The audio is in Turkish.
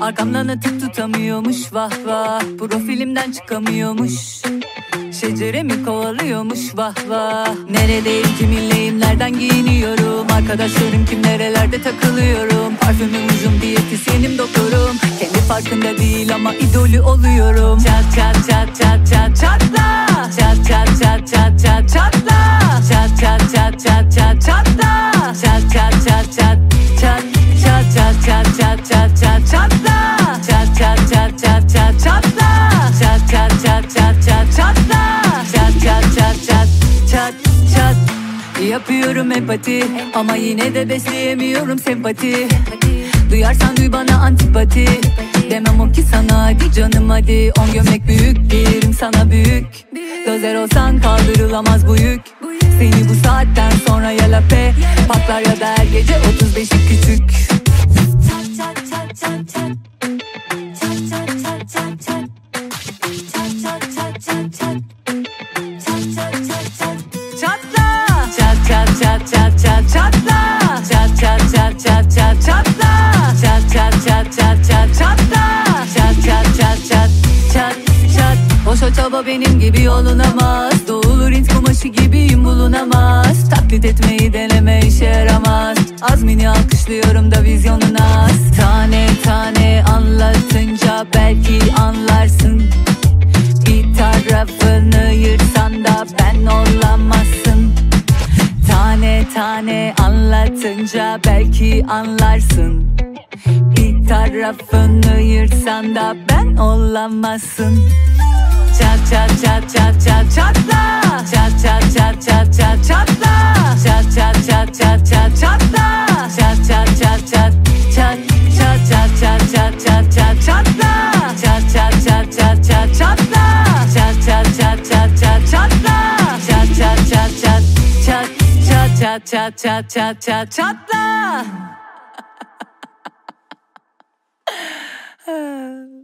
Arkamdan atıp tutamıyormuş, vah vah. Profilimden çıkamıyormuş, şeceremi kovalıyormuş, vah vah. Neredeyim, kiminleyim, nereden giyiniyorum, arkadaşlarım kim, nerelerde takılıyorum. Parfümüm, rujum, diyetisyenim, doktorum. Kendi farkında değil ama idolü oluyorum. Çat çat çat çat çat çatla. Çat çat çat çat çat çatla. Çat çat çat çat çat çatla. Çat çat çat çat çat çat çat çat çat çat çat çatla. Çat çat çat çat çat çatla. Çat çat çat çat çat çatla. Çat çat çat çat çat çat. Yapıyorum empati ama yine de besleyemiyorum sempati. Duyarsan duy bana antipati. Demem o ki sana hadi canım hadi. 10 gömlek büyük derim sana büyük. Dozer olsan kaldırılamaz bu yük. Seni bu saatten sonra ya lape patlar ya da her gece 35'i küçük. Çat çat çat çat çat. Çat çat çat çat çat. Çat çat çat çat çat. Çat çat çat çat. Çatla. Çat çat çat çat çat çatla. Çat çat çat çat çat çatla. Çat çat çat çat çat çatla. Çat çat çat çat çat çat. Boşa çaba benim gibi olunamaz. Doğulu rint kumaşı gibiyim bulunamaz. Taklit etmeyi deneme işe yaramaz. Azmini alkışlıyorum da vizyonun az. Tane tane anlatınca belki anlarsın. Bir tarafını yırtsan da ben olamazsın. Tane tane anlatınca belki anlarsın. Bir tarafını yırtsan da ben olamazsın. Çat çat çat çat çat çatla. Çat çat çat çat çat çatla. Çat çat çat çat çat çatla. Çat çat çat çat çat çat çat çat çat çat çat çatla. Çat çat çat çat çat çatla. Çat çat çat çat çat çatla. Çat çat çat çat çat çat çat çat çat çat çat çatla.